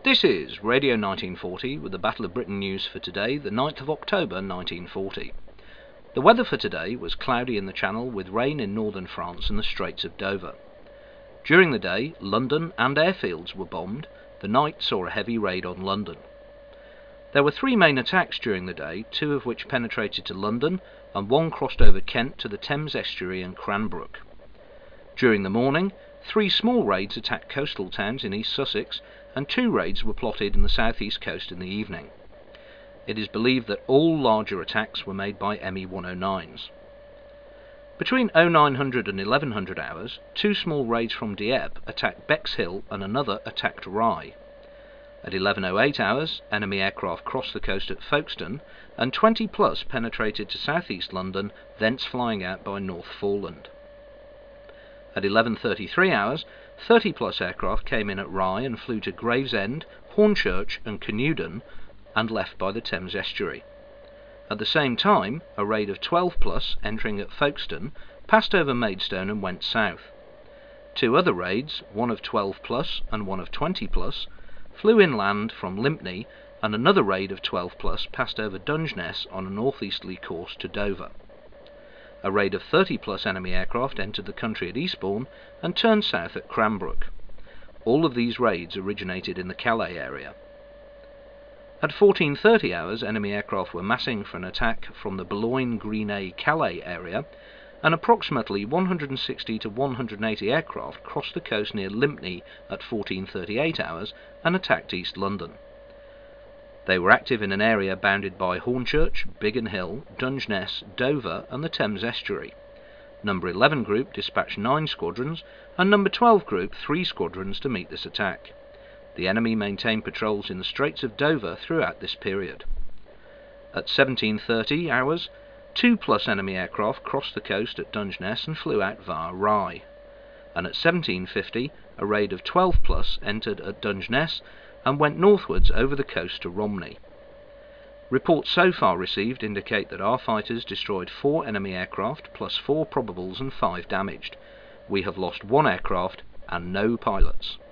This is Radio 1940 with the Battle of Britain news for today, the 9th of October 1940. The weather for today was cloudy in the Channel with rain in northern France and the Straits of Dover. During the day, London and airfields were bombed. The night saw a heavy raid on London. There were 3 main attacks during the day, 2 of which penetrated to London and 1 crossed over Kent to the Thames estuary and Cranbrook. During the morning, 3 small raids attacked coastal towns in East Sussex, and 2 raids were plotted in the southeast coast in the evening. It is believed that all larger attacks were made by Me-109s. Between 0900 and 1100 hours, 2 small raids from Dieppe attacked Bexhill and another attacked Rye. At 1108 hours, enemy aircraft crossed the coast at Folkestone, and 20 plus penetrated to southeast London, thence flying out by North Foreland. At 11:33 hours, 30 plus aircraft came in at Rye and flew to Gravesend, Hornchurch and Canewdon, and left by the Thames estuary. At the same time, a raid of 12 plus, entering at Folkestone, passed over Maidstone and went south. 2 other raids, one of 12 plus and one of 20 plus, flew inland from Lympne, and another raid of 12 plus passed over Dungeness on a northeasterly course to Dover. A raid of 30 plus enemy aircraft entered the country at Eastbourne and turned south at Cranbrook. All of these raids originated in the Calais area. At 14:30 hours, enemy aircraft were massing for an attack from the Boulogne-Greenay-Calais area, and approximately 160 to 180 aircraft crossed the coast near Lympne at 14:38 hours and attacked East London. They were active in an area bounded by Hornchurch, Biggin Hill, Dungeness, Dover and the Thames estuary. Number 11 Group dispatched 9 squadrons, and Number 12 Group 3 squadrons to meet this attack. The enemy maintained patrols in the Straits of Dover throughout this period. At 17:30 hours, 2 plus enemy aircraft crossed the coast at Dungeness and flew out via Rye. And at 17:50, a raid of 12 plus entered at Dungeness and went northwards over the coast to Romney. Reports so far received indicate that our fighters destroyed 4 enemy aircraft plus 4 probables and 5 damaged. We have lost 1 aircraft and no pilots.